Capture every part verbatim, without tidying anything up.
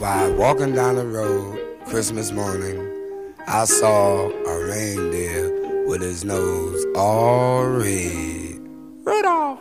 While walking down the road Christmas morning, I saw a reindeer with his nose all red. Rudolph!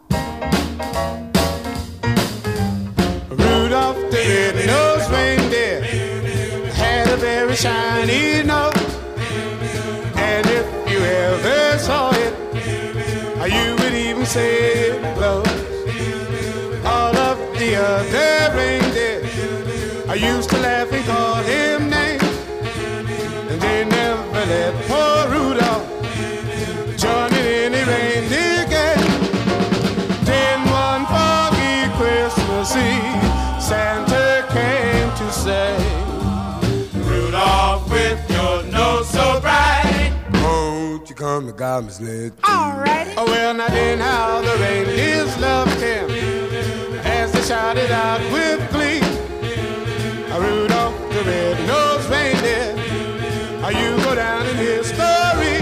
Rudolph the red-nosed reindeer had a very shiny nose, and if you ever saw it, you would even say it glows. All of the other reindeer I used to laugh and call him names, and they never let poor Rudolph join in any reindeer game. Then one foggy Christmas Eve, Santa came to say, Rudolph, with your nose so bright, won't you come to God's sled? Alrighty. Oh, well, now then how the reindeers loved him as they shouted out with glee, Rudolph the red-nosed reindeer, you go down in history.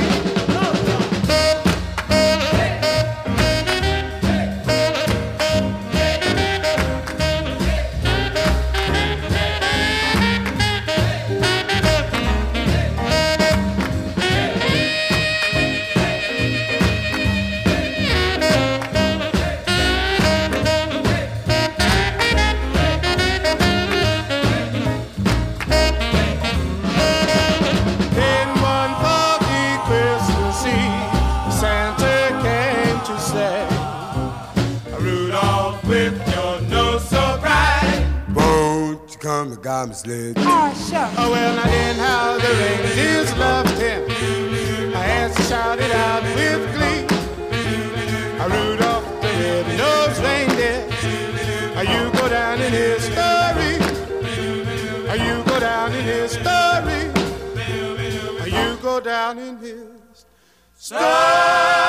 Come to God's sled. Oh, sure. Oh, well, now then how the reindeers loved him as he shouted out with glee, Rudolph the red-nosed reindeer, you go down in history. You go down in history. You go down in his story.